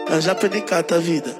Eu já perdi cata a vida.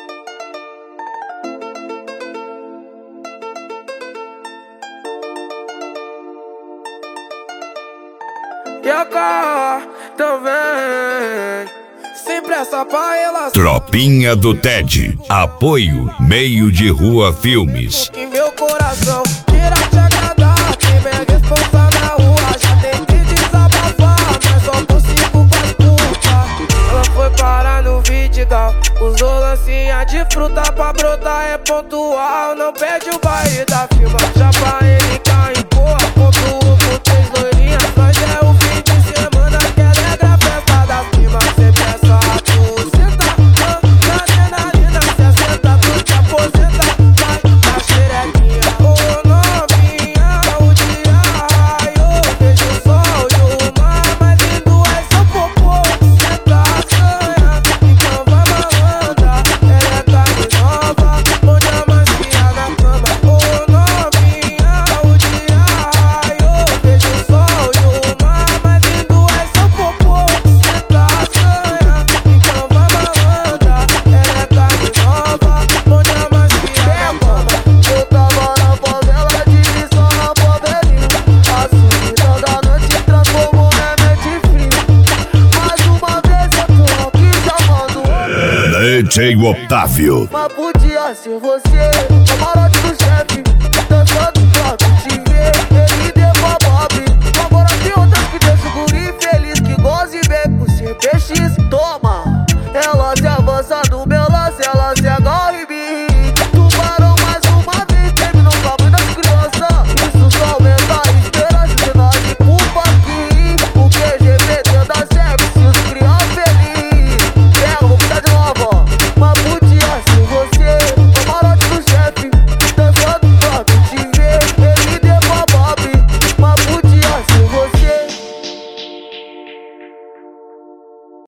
E a também, sem pressa pra relação. Tropinha do Ted. Apoio Meio de Rua Filmes. Em meu coração, tira te agradar. Quem vem responsa na rua já tem que desabafar, mas só consigo com as putas. Ela foi parar no Vidigal, usou lancinha de fruta pra brotar, é pontual. Não perde o baile da firma, já pra ele cai em boa. Pontuou com 3 loirinhas, mas é o fim de semana que alegra a festa da firma. Sempre é só tu senta, na adrenalina, se assenta, tu te aposenta, vai na xerequinha. Ô novinha, o dia raiou, vejo o sol e o mar, mas lindo é seu popô. Senta a sanha, então vai malandra, ela é carne nova, onde a macia na cama. Ô novinha, o dia raiou, vejo o sol e o mar, mas lindo é seu popô. Senta a sanha, então vai malandra, ela é carne nova, onde a macia na cama. Eu tava na favela, tive só na favelinha. A solidão da noite transformou minha mente fria. Mais uma vez eu tô aqui chamando DJ Otávio. mas podia ser você, camarote do chefe, dançando pra te ver. Ele deu a Bob, agora tem outras que deixa o guri feliz, que goze bem com CPX. Toma, ela se avança no meu lance, ela se agarra